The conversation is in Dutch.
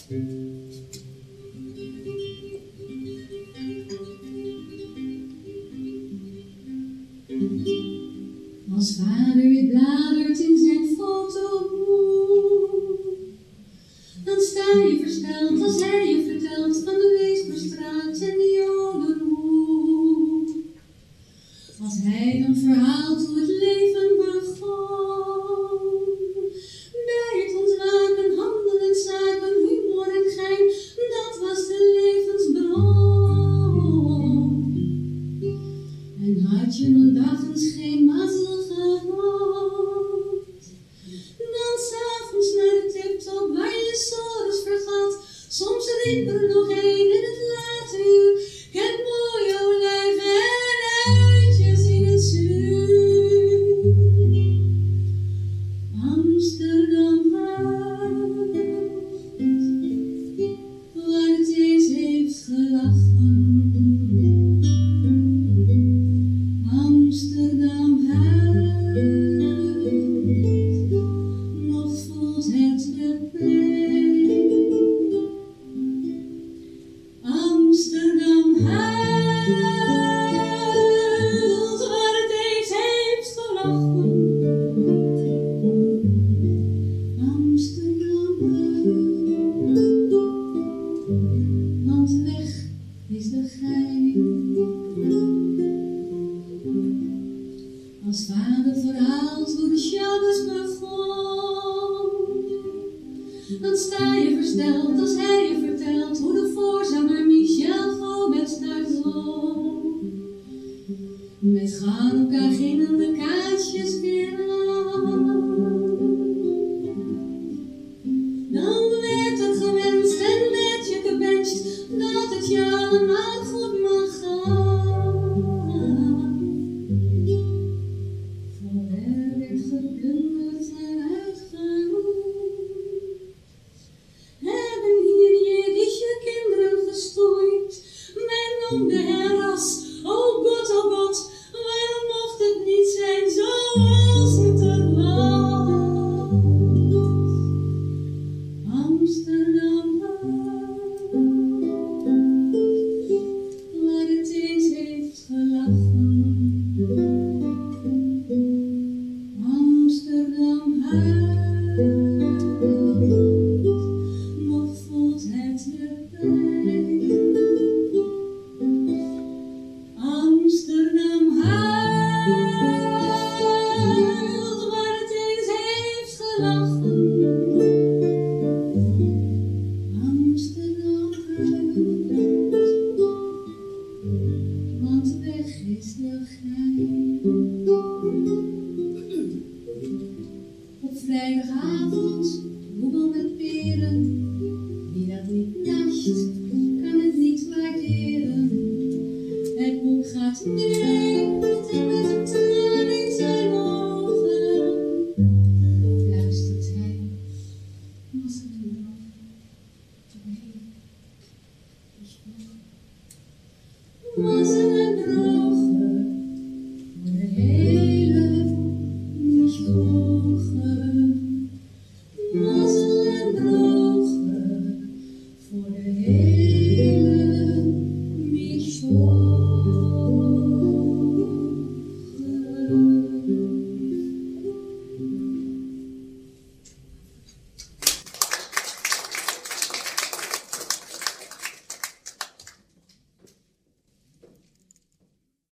Als vader weer bladert in zijn fotoboek, dan sta je versteld als hij je vertelt van de Weesperstraat en de Jodenhoek. Als hij dan verhaalt hoe het leven begon, bij het ontwaken, handel en zaken, humor en gein, dat was de levensbron. En had je nog dag eens geen mazzel gehad, dan s'avonds naar de tiptop waar je sores vergat. Soms riep er nog een in het late uur: ik heb mooi olijven en uitjes in het zuur. Amsterdam huilt, waar het eens heeft gelachen. Amsterdam huilt, nog voelt het de pijn. Amsterdam huilt, waar het eens heeft gelachen. Amsterdam huilt, want weg is de gein. Als vader verhaalt hoe de Shabbos begon, dan sta je versteld als hij je vertelt hoe de voorzanger Michel Gomez daar zong. Met Chanukka gingen de kaarsjes weer aan. Dan werd er gewenst en werd je gewenst dat het je allemaal goed mag gaan. Voor er werd geplunderd en uitgeroeid. Hebben hier Jiddische kinderen gestoeid. Men noemde herras, oh God, waarom mocht het niet zijn zoals het er was? Amsterdam huilt, waar het eens heeft gelachen. Amsterdam huilt, nog voelt het de pijn. Amsterdam huilt, waar het eens heeft gelachen. Amsterdam huilt, want weg is de gein. Op vrijdagavond, boebel met peren, wie dat niet nascht, kan het niet waarderen. Het boek gaat neer met een traan in zijn ogen. Luistert hij, was het nog? Nee, was het nog? Was het droog?